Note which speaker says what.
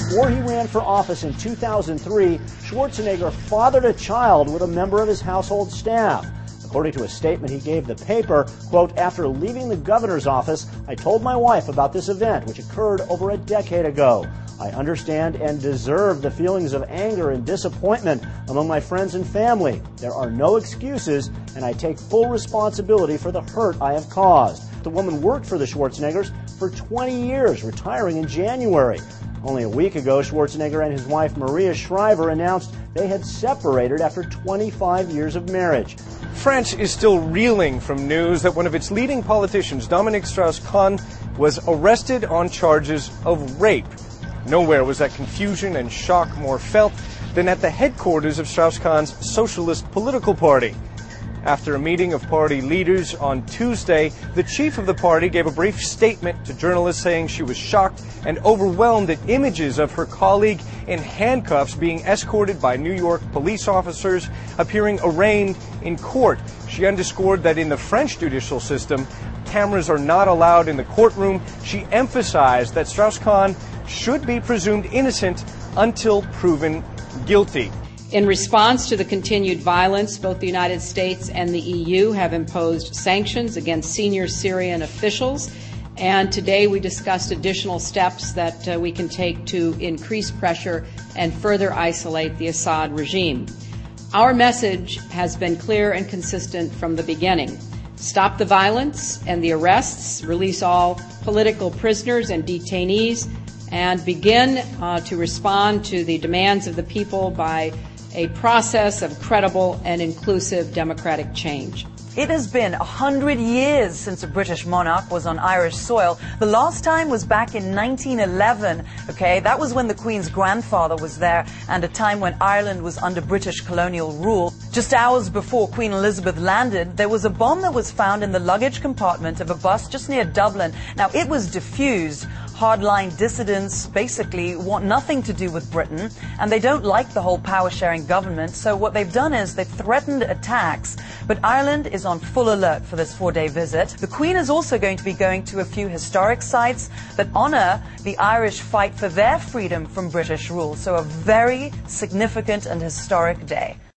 Speaker 1: Before he ran for office in 2003, Schwarzenegger fathered a child with a member of his household staff. According to a statement he gave the paper, quote, "After leaving the governor's office, I told my wife about this event, which occurred over a decade ago. I understand and deserve the feelings of anger and disappointment among my friends and family. There are no excuses, and I take full responsibility for the hurt I have caused." The woman worked for the Schwarzeneggers for 20 years, retiring in January. Only a week ago, Schwarzenegger and his wife Maria Shriver announced they had separated after 25 years of marriage.
Speaker 2: France is still reeling from news that one of its leading politicians, Dominique Strauss-Kahn, was arrested on charges of rape. Nowhere was that confusion and shock more felt than at the headquarters of Strauss-Kahn's Socialist Political Party. After a meeting of party leaders on Tuesday, the chief of the party gave a brief statement to journalists saying she was shocked and overwhelmed at images of her colleague in handcuffs being escorted by New York police officers appearing arraigned in court. She underscored that in the French judicial system, cameras are not allowed in the courtroom. She emphasized that Strauss-Kahn should be presumed innocent until proven guilty.
Speaker 3: In response to the continued violence, both the United States and the EU have imposed sanctions against senior Syrian officials, and today we discussed additional steps that we can take to increase pressure and further isolate the Assad regime. Our message has been clear and consistent from the beginning. Stop the violence and the arrests, release all political prisoners and detainees, and begin to respond to the demands of the people by a process of credible and inclusive democratic change.
Speaker 4: It has been 100 years since a British monarch was on Irish soil. The last time was back in 1911, okay? That was when the Queen's grandfather was there and a time when Ireland was under British colonial rule. Just hours before Queen Elizabeth landed, there was a bomb that was found in the luggage compartment of a bus just near Dublin. Now, it was defused. Hardline dissidents basically want nothing to do with Britain, and they don't like the whole power-sharing government, so what they've done is they've threatened attacks. But Ireland is on full alert for this 4-day visit. The Queen is also going to be going to a few historic sites that honor the Irish fight for their freedom from British rule, so a very significant and historic day.